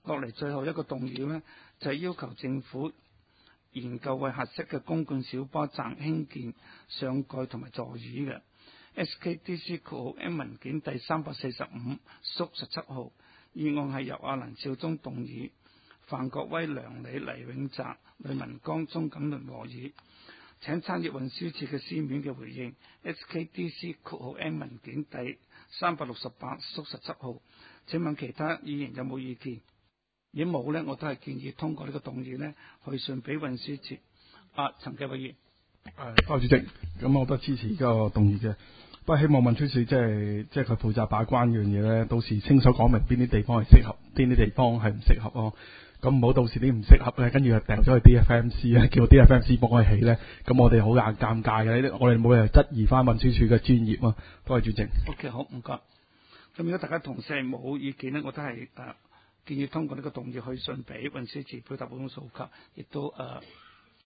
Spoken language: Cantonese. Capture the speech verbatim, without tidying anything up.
落嚟最後一個動議呢，就係、是、要求政府研究為合適嘅公共小巴站興建上蓋同埋座椅嘅。S K D C 括號 M 文件第三百四十五縮十七號議案係由阿林少忠動議，范國威、梁理、黎永澤、呂文剛、鍾錦麟和議。請參閱運輸署嘅書面嘅回應。S K D C 括號 M 文件第三百六十八縮十七號。請問其他議員有冇意見？如果冇呢，我都係建議通過呢個動議呢，去信俾運輸署。啊，陳繼偉議員。 誒，多謝主席。咁我都支持呢個動議嘅。不過希望運輸署即係即係佢負責把關樣嘢咧，到時清楚講明邊啲地方係適合，邊啲地方係唔適合咯。咁唔好到時啲唔適合咧，跟住又掉咗去 D F M C 咧，叫 D F M C 幫佢起咧，咁我哋好硬尷尬嘅。我哋冇理由質疑翻運輸署嘅專業啊。多謝主席。 OK， 好，唔該。咁如果大家同事係冇意見呢，我都係誒、呃、建議通過呢個動議去信俾運輸署表達本訴求，亦都誒。呃